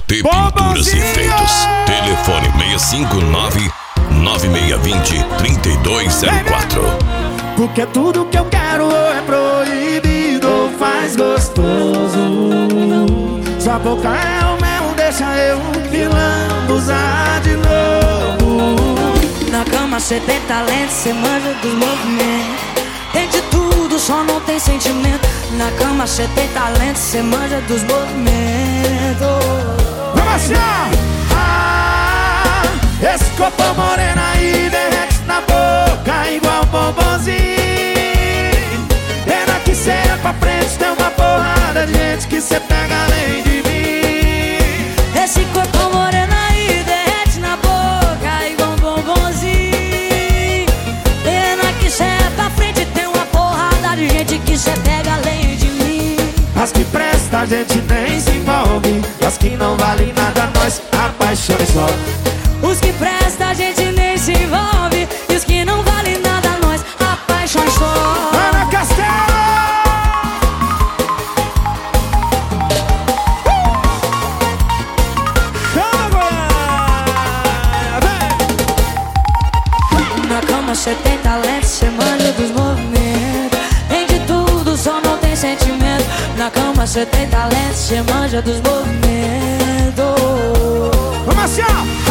AT Pinturas e Efeitos. Telefone 659-9620-3204. Porque tudo que eu quero ou é proibido ou faz gostoso. Sua boca é o mel, deixa eu lambuzar de novo. Na cama cê tem talento, cê manja dos movimentos. Tem de tudo, só não tem sentimento. Na cama cê tem talento, cê manja dos movimentos. Vamos assim, esse corpo moreno aí derrete na boca igual bombonzinho. Pena que cê é pra frente, tem uma porrada de gente que cê pega além de mim. Esse corpo moreno aí derrete na boca igual bombonzinho. Pena que cê é pra frente, tem uma porrada de gente que cê pega além de mim. As que presta a gente nem se envolve, as que não valem nada nós apaixona só. Os que presta a gente nem se envolve, e os que não valem nada nós apaixona só. Ana Castelo! Na cama cê tem talento, cê manja dos movimentos. Tem de tudo, só não tem sentimento. Na cama cê tem talento, cê manja dos movimentos. Vamos assim,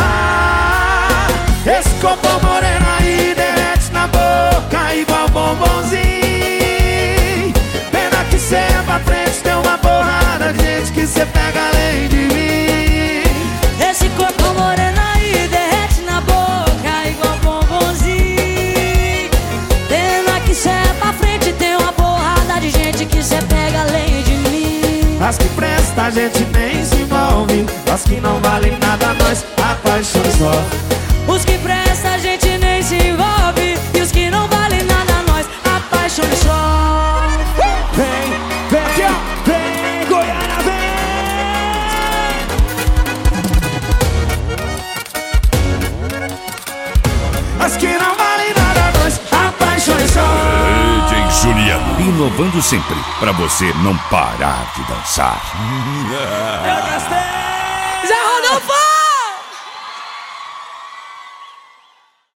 esse corpo moreno aí derrete na boca igual bombonzinho. Pena que cê é pra frente, tem uma porrada de gente que cê pega além de mim. Esse corpo moreno aí derrete na boca igual bombonzinho. Pena que cê é pra frente, tem uma porrada de gente que cê pega além de mim. As que presta a gente nem se envolve, as que não valem nada nós apaixona só. Os que presta a gente nem se envolve, e os que não valem nada nós apaixona só. Vem, vem aqui, ó, vem, Goiânia, vem. As que não valem nada nós apaixona só. DJ Juliano, inovando sempre, pra você não parar de dançar. Já rodou fora!